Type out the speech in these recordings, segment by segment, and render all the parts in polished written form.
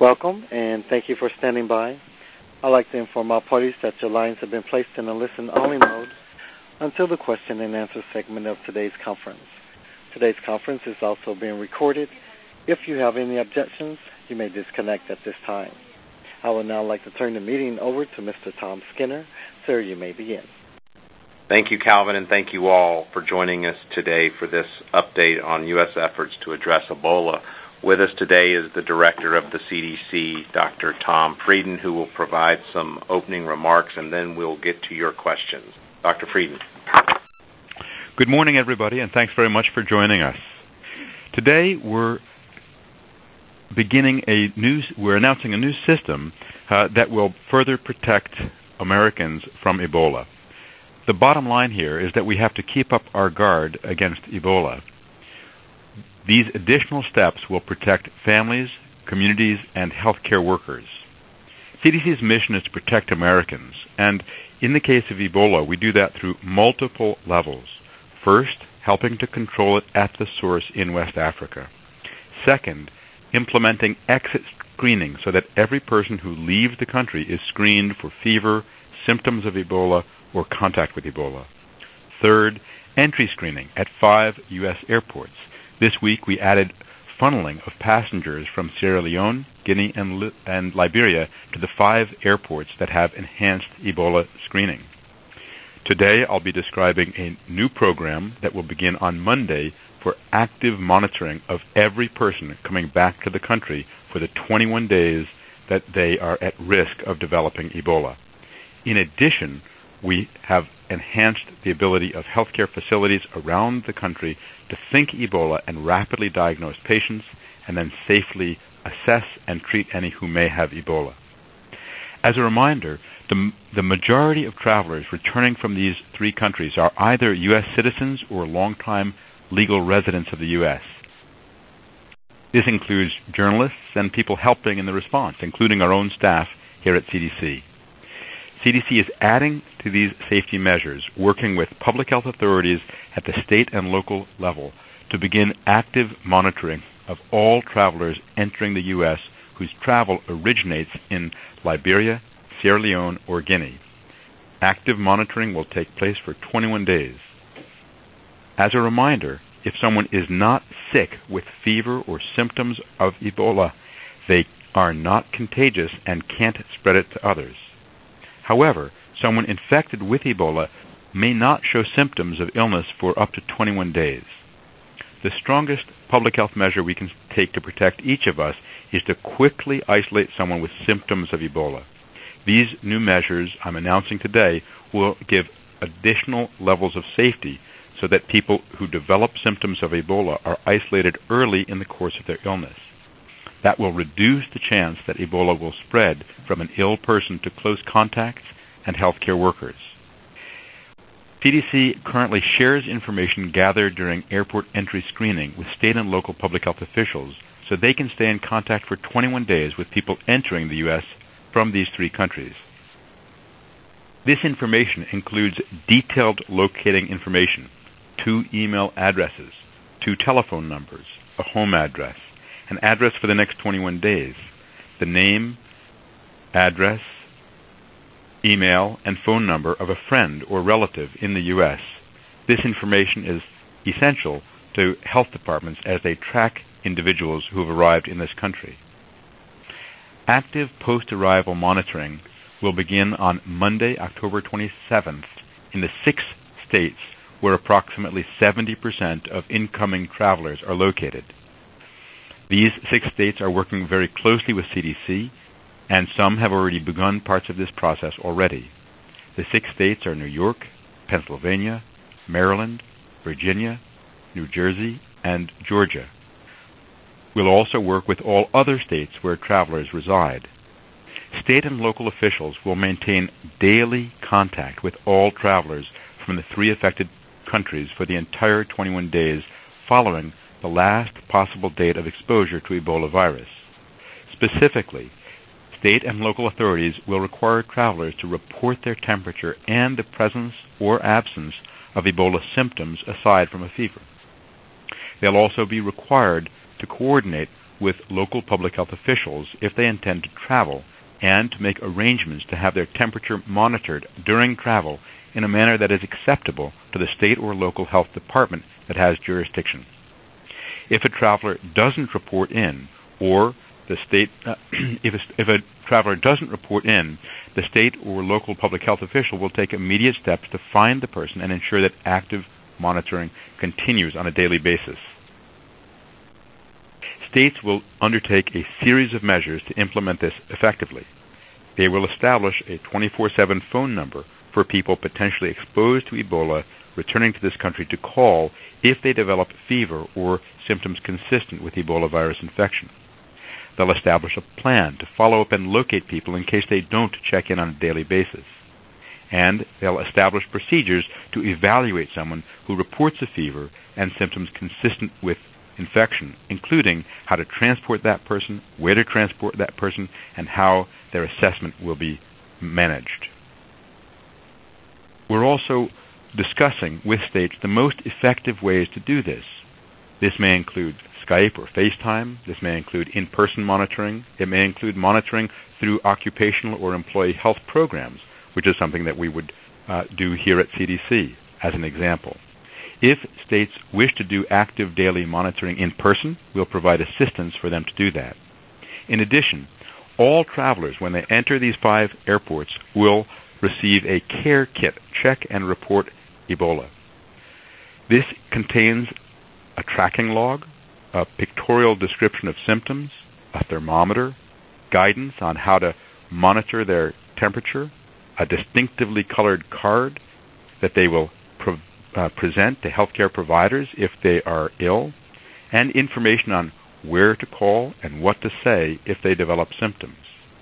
Welcome, and thank you for standing by. I'd like to inform all parties that your lines have been placed in a listen-only mode until the question-and-answer segment of today's conference. Today's conference is also being recorded. If you have any objections, you may disconnect at this time. I would now like to turn the meeting over to Mr. Tom Skinner. Sir, you may begin. Thank you, Calvin, and thank you all for joining us today for this update on U.S. efforts to address Ebola. With us today is the Director of the CDC, Dr. Tom Frieden, who will provide some opening remarks, and then we'll get to your questions. Dr. Frieden. Good morning, everybody, and thanks very much for joining us. Today we're announcing a new system that will further protect Americans from Ebola. The bottom line here is that we have to keep up our guard against Ebola. These additional steps will protect families, communities, and healthcare workers. CDC's mission is to protect Americans, and in the case of Ebola, we do that through multiple levels. First, helping to control it at the source in West Africa. Second, implementing exit screening so that every person who leaves the country is screened for fever, symptoms of Ebola, or contact with Ebola. Third, entry screening at 5 U.S. airports. This week we added funneling of passengers from Sierra Leone, Guinea, and Liberia to the 5 airports that have enhanced Ebola screening. Today I'll be describing a new program that will begin on Monday for active monitoring of every person coming back to the country for the 21 days that they are at risk of developing Ebola. In addition, we have enhanced the ability of healthcare facilities around the country to think Ebola and rapidly diagnose patients and then safely assess and treat any who may have Ebola. As a reminder, the majority of travelers returning from these 3 countries are either U.S. citizens or longtime legal residents of the U.S. This includes journalists and people helping in the response, including our own staff here at CDC. CDC is adding to these safety measures, working with public health authorities at the state and local level to begin active monitoring of all travelers entering the U.S. whose travel originates in Liberia, Sierra Leone, or Guinea. Active monitoring will take place for 21 days. As a reminder, if someone is not sick with fever or symptoms of Ebola, they are not contagious and can't spread it to others. However, someone infected with Ebola may not show symptoms of illness for up to 21 days. The strongest public health measure we can take to protect each of us is to quickly isolate someone with symptoms of Ebola. These new measures I'm announcing today will give additional levels of safety so that people who develop symptoms of Ebola are isolated early in the course of their illness. That will reduce the chance that Ebola will spread from an ill person to close contacts and healthcare workers. CDC currently shares information gathered during airport entry screening with state and local public health officials so they can stay in contact for 21 days with people entering the U.S. from these 3 countries. This information includes detailed locating information, 2 email addresses, 2 telephone numbers, a home address, an address for the next 21 days, the name, address, email, and phone number of a friend or relative in the U.S. This information is essential to health departments as they track individuals who have arrived in this country. Active post-arrival monitoring will begin on Monday, October 27th in the 6 states where approximately 70% of incoming travelers are located. These 6 states are working very closely with CDC, and some have already begun parts of this process already. The 6 states are New York, Pennsylvania, Maryland, Virginia, New Jersey, and Georgia. We'll also work with all other states where travelers reside. State and local officials will maintain daily contact with all travelers from the 3 affected countries for the entire 21 days following the last possible date of exposure to Ebola virus. Specifically, state and local authorities will require travelers to report their temperature and the presence or absence of Ebola symptoms aside from a fever. They'll also be required to coordinate with local public health officials if they intend to travel, and to make arrangements to have their temperature monitored during travel in a manner that is acceptable to the state or local health department that has jurisdiction. If a traveler doesn't report in, or the state, if a traveler doesn't report in, the state or local public health official will take immediate steps to find the person and ensure that active monitoring continues on a daily basis. States will undertake a series of measures to implement this effectively. They will establish a 24/7 phone number for people potentially exposed to Ebola returning to this country to call if they develop fever or symptoms consistent with Ebola virus infection. They'll establish a plan to follow up and locate people in case they don't check in on a daily basis. And they'll establish procedures to evaluate someone who reports a fever and symptoms consistent with infection, including how to transport that person, where to transport that person, and how their assessment will be managed. We're also discussing with states the most effective ways to do this. This may include Skype or FaceTime. This may include in-person monitoring. It may include monitoring through occupational or employee health programs, which is something that we would do here at CDC as an example. If states wish to do active daily monitoring in person, we'll provide assistance for them to do that. In addition, all travelers, when they enter these 5 airports, will receive a care kit, check and report Ebola. This contains a tracking log, a pictorial description of symptoms, a thermometer, guidance on how to monitor their temperature, a distinctively colored card that they will present to healthcare providers if they are ill, and information on where to call and what to say if they develop symptoms.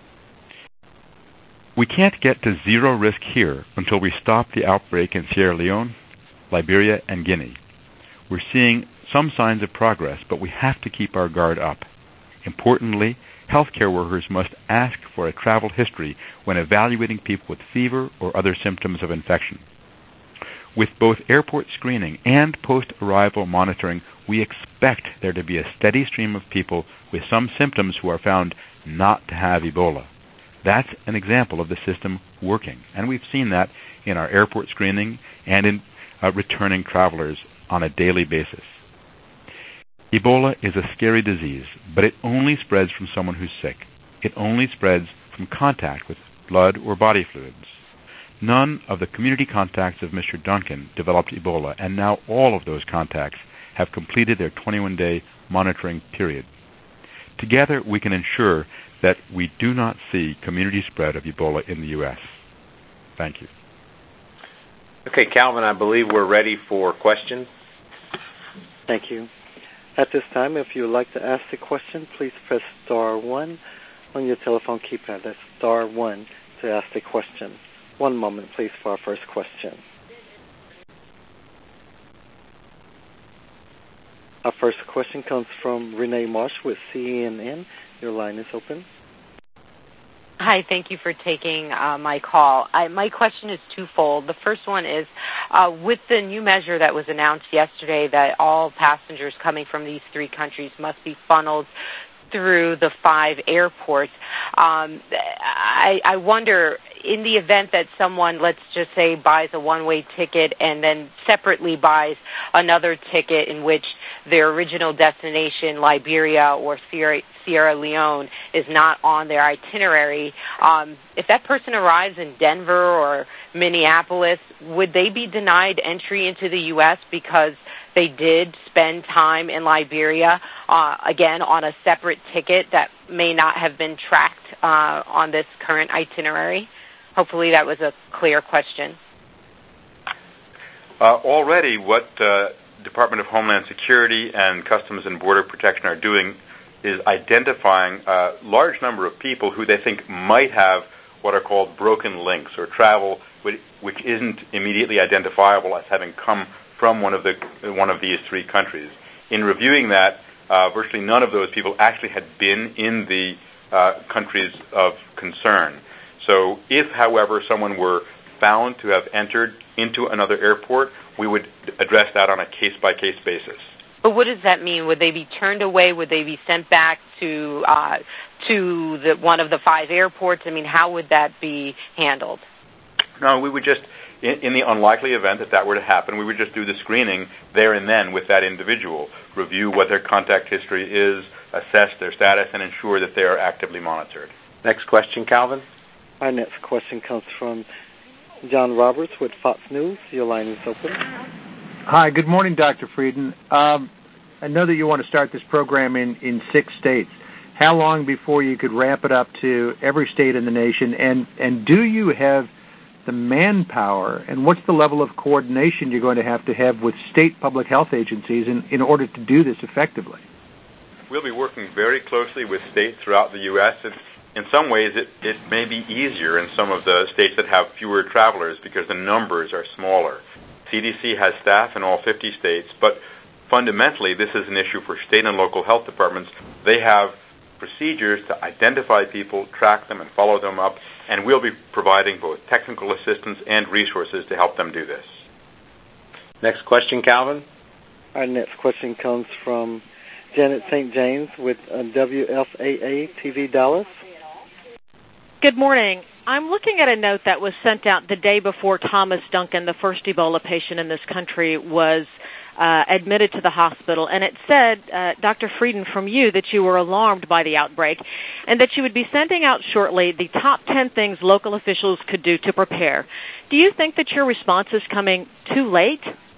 We can't get to zero risk here until we stop the outbreak in Sierra Leone, Liberia, and Guinea. We're seeing some signs of progress, but we have to keep our guard up. Importantly, healthcare workers must ask for a travel history when evaluating people with fever or other symptoms of infection. With both airport screening and post-arrival monitoring, we expect there to be a steady stream of people with some symptoms who are found not to have Ebola. That's an example of the system working, and we've seen that in our airport screening and in returning travelers on a daily basis. Ebola is a scary disease, but it only spreads from someone who's sick. It only spreads from contact with blood or body fluids. None of the community contacts of Mr. Duncan developed Ebola, and now all of those contacts have completed their 21-day monitoring period. Together, we can ensure that we do not see community spread of Ebola in the U.S. Thank you. Okay, Calvin, I believe we're ready for questions. Thank you. At this time, if you would like to ask a question, please press star 1 on your telephone keypad. That's star 1 to ask a question. One moment, please, for our first question. Our first question comes from Renee Marsh with CNN. Your line is open. Hi, thank you for taking my call. My question is twofold. The first one is, with the new measure that was announced yesterday that all passengers coming from these 3 countries must be funneled through the 5 airports, I wonder, in the event that someone, let's just say, buys a one-way ticket and then separately buys another ticket in which their original destination, Liberia or Sierra Leone, is not on their itinerary, if that person arrives in Denver or Minneapolis, would they be denied entry into the U.S. because they did spend time in Liberia, again, on a separate ticket that may not have been tracked on this current itinerary? Hopefully that was a clear question. Already what Department of Homeland Security and Customs and Border Protection are doing is identifying a large number of people who they think might have what are called broken links, or travel which isn't immediately identifiable as having come from one of these 3 countries. In reviewing that, virtually none of those people actually had been in the countries of concern. So if, however, someone were found to have entered into another airport, we would address that on a case-by-case basis. But what does that mean? Would they be turned away? Would they be sent back to one of the 5 airports? I mean, how would that be handled? No, we would just, in the unlikely event that were to happen, we would just do the screening there and then with that individual, review what their contact history is, assess their status, and ensure that they are actively monitored. Next question, Calvin. Our next question comes from John Roberts with Fox News. Your line is open. Hi, good morning, Dr. Frieden. I know that you want to start this program in 6 states. How long before you could ramp it up to every state in the nation? And do you have the manpower, and what's the level of coordination you're going to have with state public health agencies in order to do this effectively? We'll be working very closely with states throughout the U.S. In some ways, it may be easier in some of the states that have fewer travelers because the numbers are smaller. CDC has staff in all 50 states, but fundamentally, this is an issue for state and local health departments. They have procedures to identify people, track them, and follow them up, and we'll be providing both technical assistance and resources to help them do this. Next question, Calvin. Our next question comes from Janet St. James with WFAA-TV Dallas. Good morning. I'm looking at a note that was sent out the day before Thomas Duncan, the first Ebola patient in this country, was admitted to the hospital, and it said, Dr. Frieden, from you, that you were alarmed by the outbreak and that you would be sending out shortly the top 10 things local officials could do to prepare. Do you think that your response is coming too late?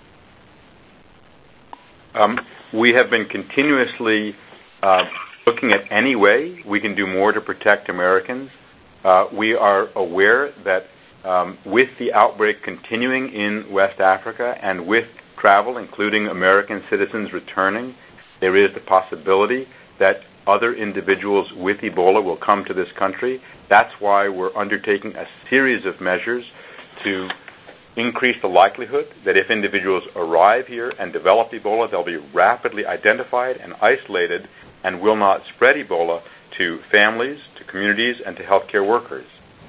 We have been continuously looking at any way we can do more to protect Americans. We are aware that with the outbreak continuing in West Africa and with travel, including American citizens returning, there is the possibility that other individuals with Ebola will come to this country. That's why we're undertaking a series of measures to increase the likelihood that if individuals arrive here and develop Ebola, they'll be rapidly identified and isolated and will not spread Ebola to families, to communities, and to healthcare workers.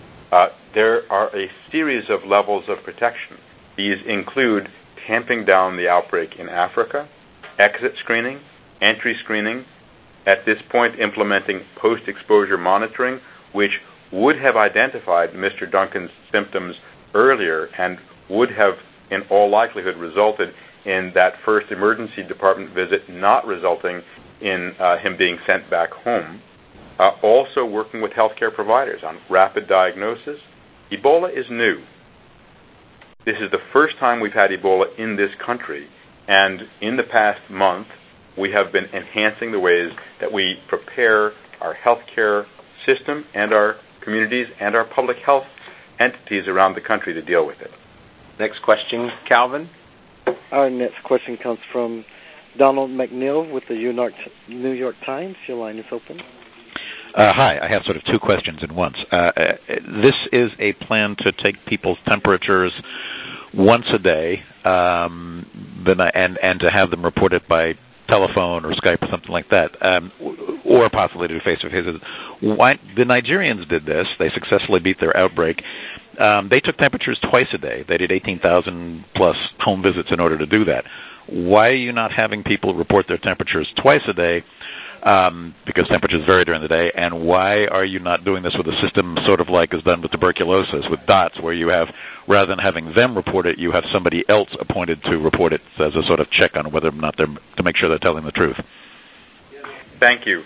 There are a series of levels of protection. These include tamping down the outbreak in Africa, exit screening, entry screening, at this point implementing post-exposure monitoring, which would have identified Mr. Duncan's symptoms earlier and would have, in all likelihood, resulted in that first emergency department visit not resulting in him being sent back home. Also working with healthcare providers on rapid diagnosis. Ebola is new. This is the first time we've had Ebola in this country, and in the past month, we have been enhancing the ways that we prepare our healthcare system and our communities and our public health entities around the country to deal with it. Next question, Calvin. Our next question comes from Donald McNeil with the New York Times. Your line is open. Hi, I have sort of 2 questions in once. This is a plan to take people's temperatures once a day and to have them reported by telephone or Skype or something like that, or possibly do face-to-face. The Nigerians did this. They successfully beat their outbreak. They took temperatures twice a day. They did 18,000-plus home visits in order to do that. Why are you not having people report their temperatures twice a day? Because temperatures vary during the day, and why are you not doing this with a system sort of like is done with tuberculosis, with DOTS, where you have, rather than having them report it, you have somebody else appointed to report it as a sort of check on whether or not they're, to make sure they're telling the truth? Thank you.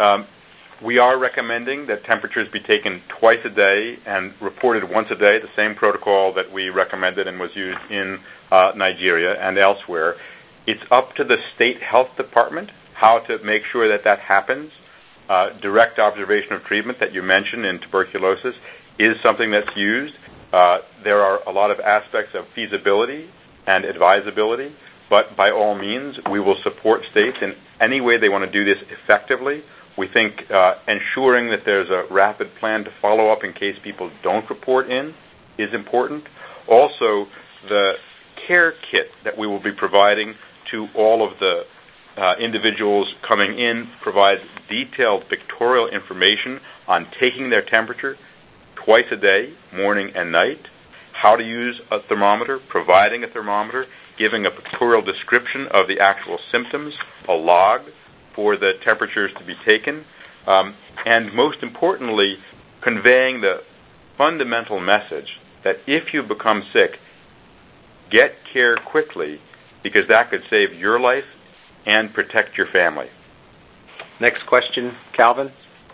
We are recommending that temperatures be taken twice a day and reported once a day, the same protocol that we recommended and was used in Nigeria and elsewhere. It's up to the state health department how to make sure that that happens. Direct observation of treatment that you mentioned in tuberculosis is something that's used. There are a lot of aspects of feasibility and advisability, but by all means, we will support states in any way they want to do this effectively. We think ensuring that there's a rapid plan to follow up in case people don't report in is important. Also, the care kit that we will be providing to all of the individuals coming in provides detailed pictorial information on taking their temperature twice a day, morning and night, how to use a thermometer, providing a thermometer, giving a pictorial description of the actual symptoms, a log for the temperatures to be taken, and most importantly, conveying the fundamental message that if you become sick, get care quickly, because that could save your life and protect your family. Next question, Calvin.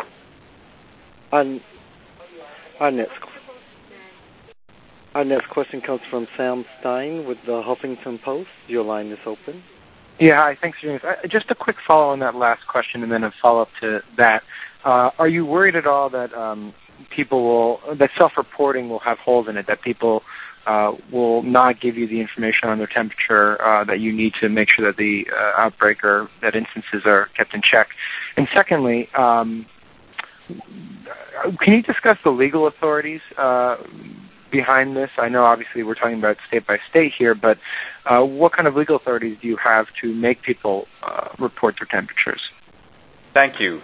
Our next question comes from Sam Stein with the Huffington Post. Your line is open. Yeah, hi. Thanks, James. Just a quick follow on that last question and then a follow-up to that. Are you worried at all that that self-reporting will have holes in it, that people will not give you the information on their temperature that you need to make sure that the outbreak or that instances are kept in check? And secondly, can you discuss the legal authorities behind this? I know obviously we're talking about state by state here, but what kind of legal authorities do you have to make people report their temperatures? Thank you.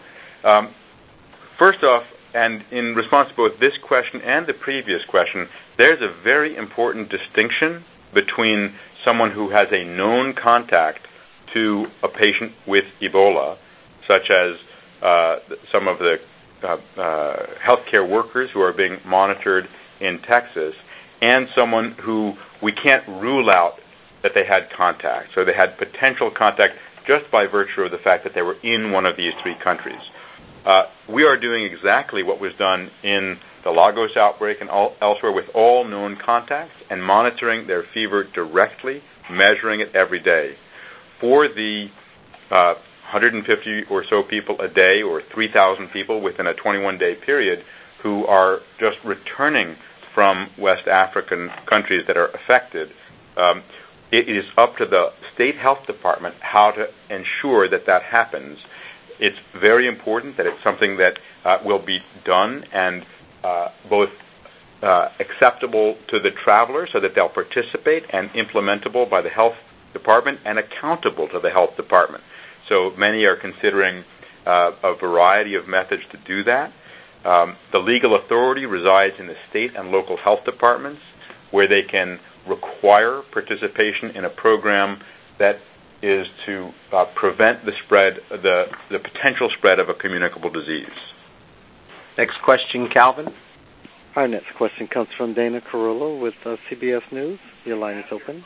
First off, and in response to both this question and the previous question, there's a very important distinction between someone who has a known contact to a patient with Ebola, such as some of the healthcare workers who are being monitored in Texas, and someone who we can't rule out that they had contact. So they had potential contact just by virtue of the fact that they were in one of these three countries. We are doing exactly what was done in the Lagos outbreak and elsewhere with all known contacts and monitoring their fever directly, measuring it every day. For the 150 or so people a day or 3,000 people within a 21-day period who are just returning from West African countries that are affected, it is up to the state health department how to ensure that that happens. It's very important that it's something that will be done and both acceptable to the traveler so that they'll participate and implementable by the health department and accountable to the health department. So many are considering a variety of methods to do that. The legal authority resides in the state and local health departments, where they can require participation in a program that is to prevent the spread, the potential spread of a communicable disease. Next question, Calvin. Our next question comes from Dana Carollo with CBS News. Your line is open.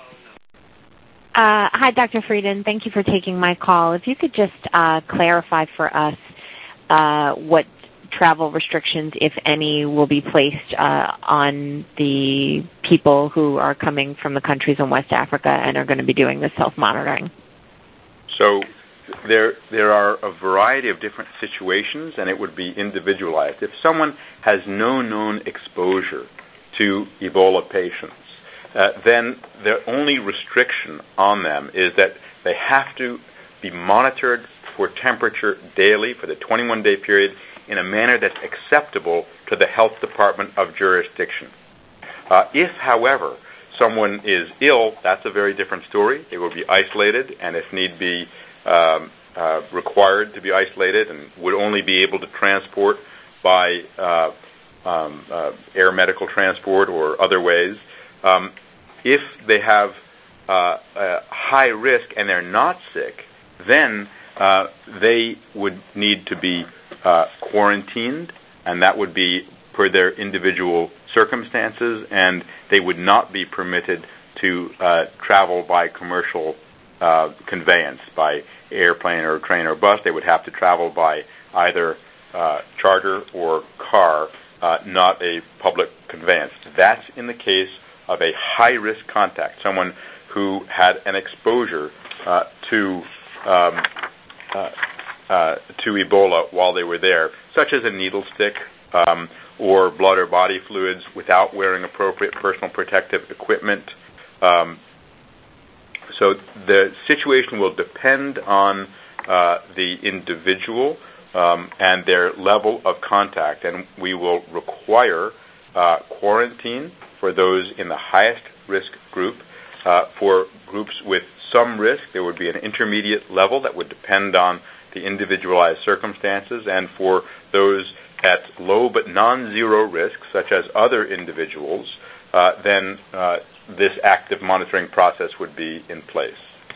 Hi, Dr. Frieden. Thank you for taking my call. If you could just clarify for us what travel restrictions, if any, will be placed on the people who are coming from the countries in West Africa and are going to be doing the self-monitoring. So there are a variety of different situations, and it would be individualized. If someone has no known exposure to Ebola patients, then the only restriction on them is that they have to be monitored for temperature daily for the 21-day period in a manner that's acceptable to the health department of jurisdiction. If, however, someone is ill, that's a very different story. They will be isolated, and if need be, required to be isolated, and would only be able to transport by air medical transport or other ways. If they have a high risk and they're not sick, then they would need to be quarantined, and that would be per their individual circumstances, and they would not be permitted to travel by commercial conveyance, by airplane or train or bus. They would have to travel by either charter or car, not a public conveyance. That's in the case of a high-risk contact, someone who had an exposure to Ebola while they were there, such as a needle stick or blood or body fluids without wearing appropriate personal protective equipment. So the situation will depend on the individual and their level of contact, and we will require quarantine for those in the highest risk group. For groups with some risk, there would be an intermediate level that would depend on the individualized circumstances, and for those at low but non-zero risk, such as other individuals, then this active monitoring process would be in place.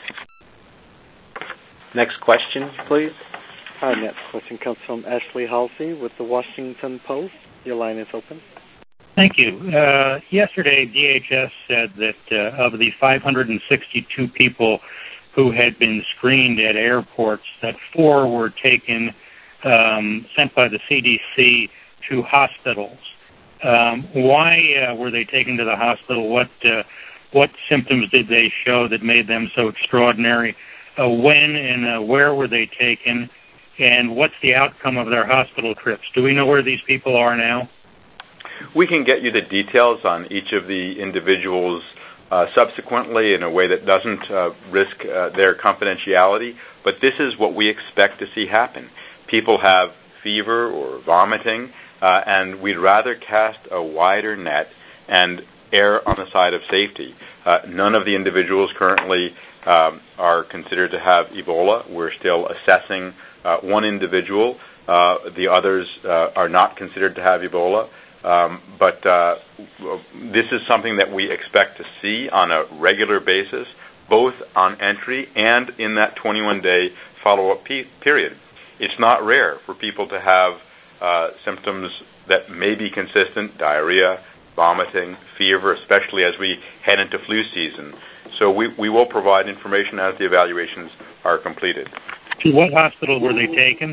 Next question, please. Our next question comes from Ashley Halsey with the Washington Post. Your line is open. Thank you. Yesterday, DHS said that of the 562 people who had been screened at airports, that 4 were taken, sent by the CDC to hospitals. Why were they taken to the hospital? What symptoms did they show that made them so extraordinary? When and where were they taken? And what's the outcome of their hospital trips? Do we know where these people are now? We can get you the details on each of the individuals subsequently in a way that doesn't risk their confidentiality, but this is what we expect to see happen. People have fever or vomiting, and we'd rather cast a wider net and err on the side of safety. None of the individuals currently are considered to have Ebola. We're still assessing one individual. The others are not considered to have Ebola. But this is something that we expect to see on a regular basis, both on entry and in that 21-day follow-up period. It's not rare for people to have symptoms that may be consistent: diarrhea, vomiting, fever, especially as we head into flu season. So we will provide information as the evaluations are completed. To what hospital were they taken?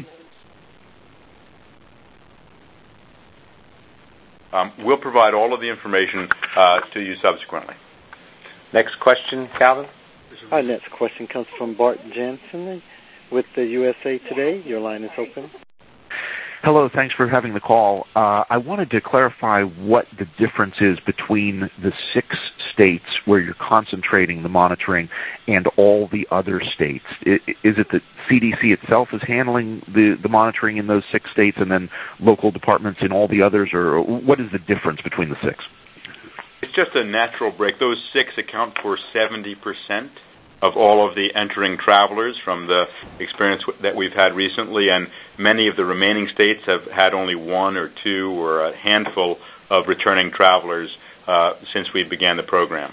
We'll provide all of the information to you subsequently. Next question, Calvin. Our next question comes from Bart Jansen with the USA Today. Your line is open. Hello, thanks for having the call. I wanted to clarify what the difference is between the 6 states where you're concentrating the monitoring and all the other states. Is it that CDC itself is handling the monitoring in those 6 states and then local departments in all the others, or what is the difference between the 6? It's just a natural break. Those 6 account for 70% of all of the entering travelers from the experience that we've had recently, and many of the remaining states have had only 1 or 2 or a handful of returning travelers since we began the program.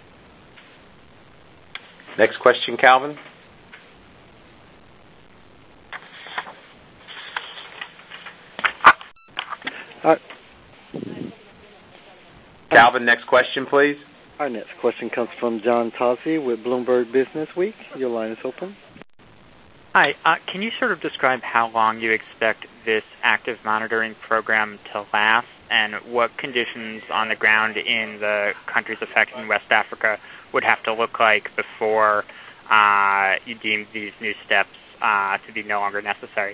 Next question, Calvin. Calvin, next question, please. Our next question comes from John Tozzi with Bloomberg Business Week. Your line is open. Hi. Can you sort of describe how long you expect this active monitoring program to last, and what conditions on the ground in the countries affected in West Africa would have to look like before you deem these new steps to be no longer necessary?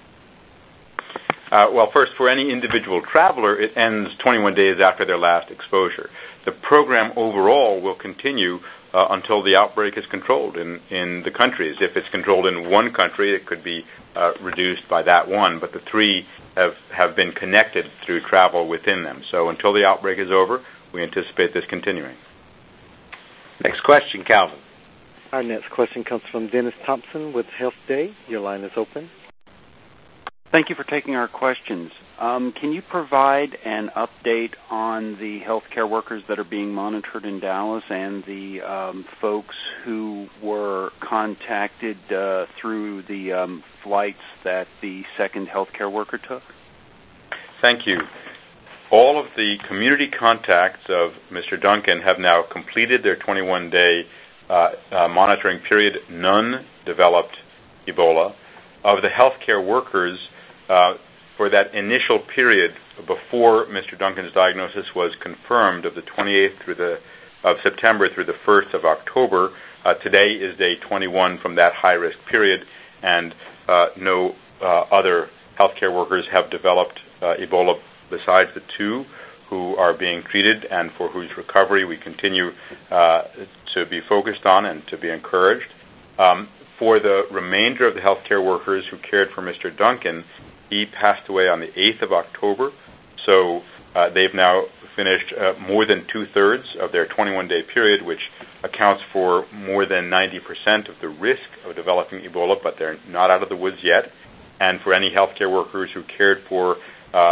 Well, first, for any individual traveler, it ends 21 days after their last exposure. The program overall will continue until the outbreak is controlled in the countries. If it's controlled in one country, it could be reduced by that one, but the 3 have been connected through travel within them. So until the outbreak is over, we anticipate this continuing. Next question, Calvin. Our next question comes from Dennis Thompson with Health Day. Your line is open. Thank you for taking our questions. Can you provide an update on the healthcare workers that are being monitored in Dallas and the folks who were contacted through the flights that the second healthcare worker took? Thank you. All of the community contacts of Mr. Duncan have now completed their 21-day monitoring period. None developed Ebola. Of the healthcare workers, for that initial period before Mr. Duncan's diagnosis was confirmed, of the 28th of September through the 1st of October, today is day 21 from that high-risk period, and no other healthcare workers have developed Ebola besides the 2 who are being treated and for whose recovery we continue to be focused on and to be encouraged. For the remainder of the healthcare workers who cared for Mr. Duncan, he passed away on the 8th of October, so they've now finished more than 2/3 of their 21-day period, which accounts for more than 90% of the risk of developing Ebola, but they're not out of the woods yet. And for any healthcare workers who cared for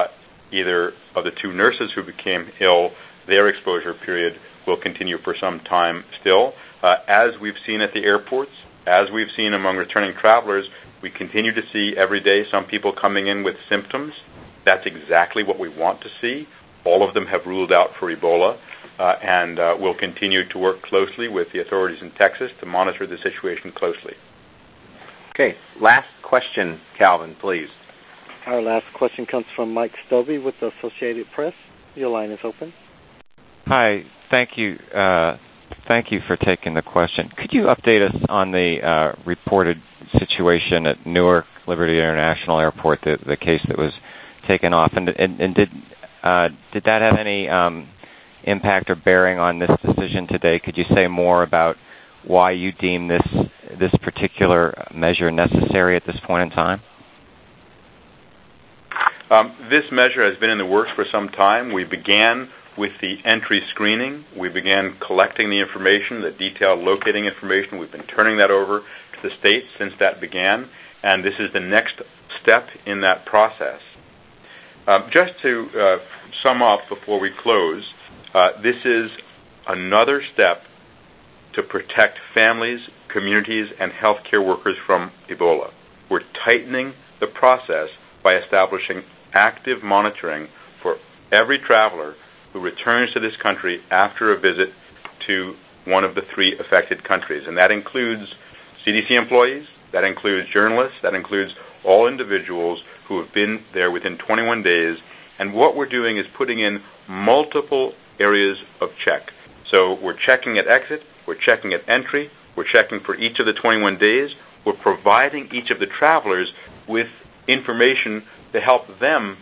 either of the two nurses who became ill, their exposure period will continue for some time still. As we've seen at the airports, as we've seen among returning travelers, we continue to see every day some people coming in with symptoms. That's exactly what we want to see. All of them have ruled out for Ebola, and we'll continue to work closely with the authorities in Texas to monitor the situation closely. Okay, last question, Calvin, please. Our last question comes from Mike Stovey with the Associated Press. Your line is open. Hi, thank you. Thank you for taking the question. Could you update us on the reported situation at Newark Liberty International Airport, the case that was taken off, and did that have any impact or bearing on this decision today? Could you say more about why you deem this particular measure necessary at this point in time? This measure has been in the works for some time. We began with the entry screening. We began collecting the information, the detailed locating information. We've been turning that over to the states since that began, and this is the next step in that process. Just to sum up before we close, this is another step to protect families, communities, and healthcare workers from Ebola. We're tightening the process by establishing active monitoring for every traveler who returns to this country after a visit to one of the three affected countries. And that includes CDC employees, that includes journalists, that includes all individuals who have been there within 21 days. And what we're doing is putting in multiple areas of check. So we're checking at exit, we're checking at entry, we're checking for each of the 21 days, we're providing each of the travelers with information to help them,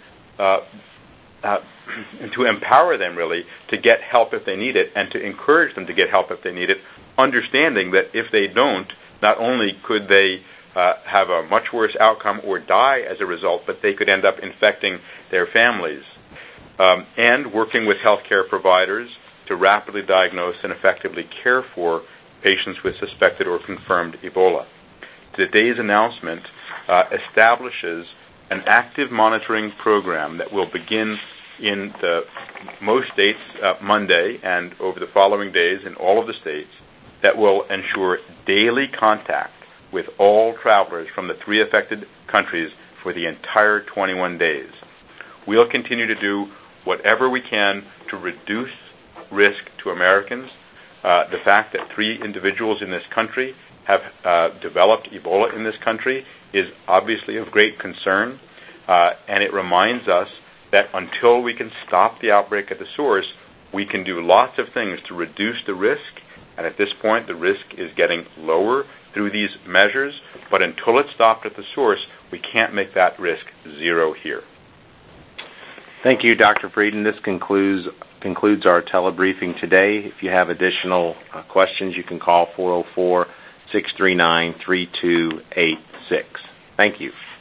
to empower them really, to get help if they need it, and to encourage them to get help if they need it, understanding that if they don't, not only could they have a much worse outcome or die as a result, but they could end up infecting their families. And working with healthcare providers to rapidly diagnose and effectively care for patients with suspected or confirmed Ebola. Today's announcement establishes an active monitoring program that will begin in most states Monday and over the following days in all of the states that will ensure daily contact with all travelers from the three affected countries for the entire 21 days. We'll continue to do whatever we can to reduce risk to Americans. The fact that three individuals in this country have developed Ebola in this country is obviously of great concern, and it reminds us that until we can stop the outbreak at the source, we can do lots of things to reduce the risk, and at this point the risk is getting lower through these measures, but until it's stopped at the source, we can't make that risk zero here. Thank you, Dr. Frieden. This concludes our telebriefing today. If you have additional questions, you can call 404-639-3286. Thank you.